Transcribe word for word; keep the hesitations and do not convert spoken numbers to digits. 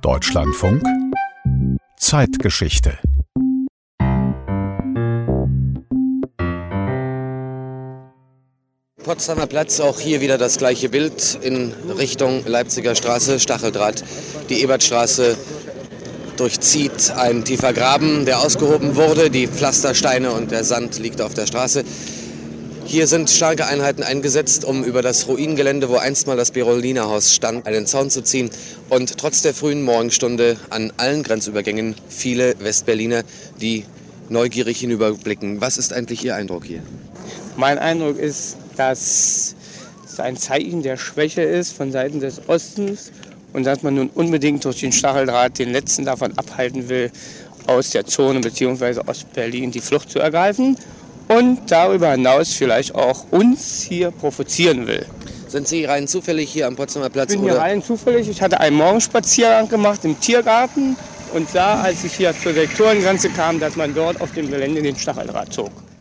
Deutschlandfunk Zeitgeschichte. Potsdamer Platz, auch hier wieder das gleiche Bild in Richtung Leipziger Straße, Stacheldraht. Die Ebertstraße durchzieht ein tiefer Graben, der ausgehoben wurde. Die Pflastersteine und der Sand liegt auf der Straße. Hier sind starke Einheiten eingesetzt, um über das Ruinengelände, wo einst mal das Berolina-Haus stand, einen Zaun zu ziehen. Und trotz der frühen Morgenstunde an allen Grenzübergängen viele Westberliner, die neugierig hinüberblicken. Was ist eigentlich Ihr Eindruck hier? Mein Eindruck ist, dass es ein Zeichen der Schwäche ist von Seiten des Ostens und dass man nun unbedingt durch den Stacheldraht den Letzten davon abhalten will, aus der Zone bzw. Ostberlin die Flucht zu ergreifen und darüber hinaus vielleicht auch uns hier provozieren will. Sind Sie rein zufällig hier am Potsdamer Platz? Ich bin oder? hier rein zufällig. Ich hatte einen Morgenspaziergang gemacht im Tiergarten und sah, als ich hier zur Sektorengrenze kam, dass man dort auf dem Gelände den Stacheldraht zog.